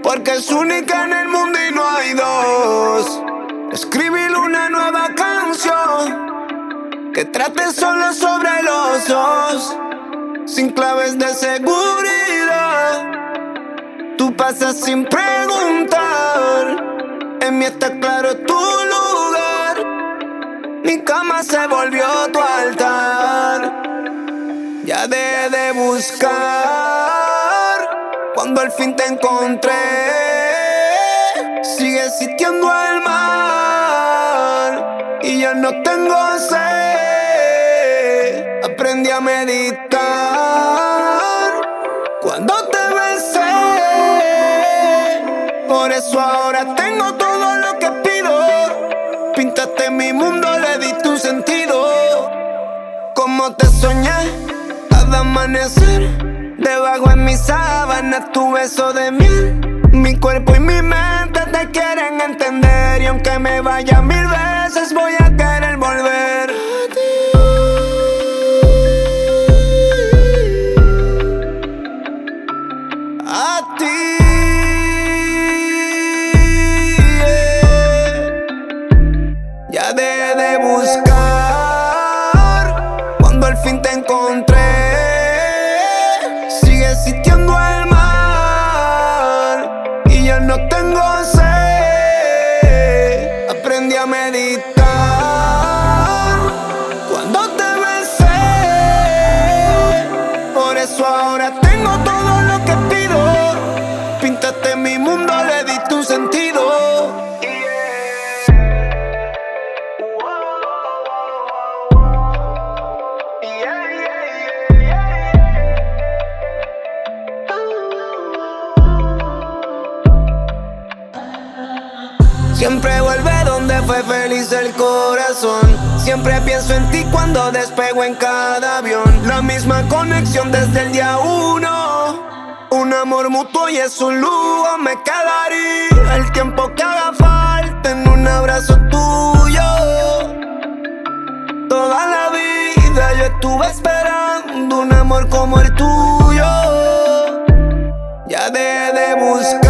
porque es única en el mundo y no hay dos. Escribir una nueva canción que trate solo sobre los dos, sin claves de seguridad. Tú pasas sin preguntar, en mí está claro tu lugar. Mi cama se volvió tu altar. Ya dejé de buscar cuando al fin te encontré. Sigue existiendo el mar y ya no tengo sed. Aprendí a meditar cuando te besé. Por eso ahora tengo todo lo que pido. Pintaste mi mundo, le diste un sentido. Como te soñé cada amanecer, debajo en mis sábanas tu beso de miel. Mi cuerpo y mi mente te quieren entender, y aunque me vaya 1000 veces voy a querer volver a ti. Ya dejé de buscar cuando al fin te encontré. Sigue existiendo el mar y ya no tengo sed. Aprendí a meditar cuando te besé. Por eso ahora tengo todo lo que pido. Pintaste mi mundo, le diste un sentido. Siempre vuelve donde fue feliz el corazón. Siempre pienso en ti cuando despego en cada avión. La misma conexión desde el día uno. Un amor mutuo y es un lujo. Me quedaría el tiempo que haga falta en un abrazo tuyo. Toda la vida yo estuve esperando un amor como el tuyo. Ya dejé de buscar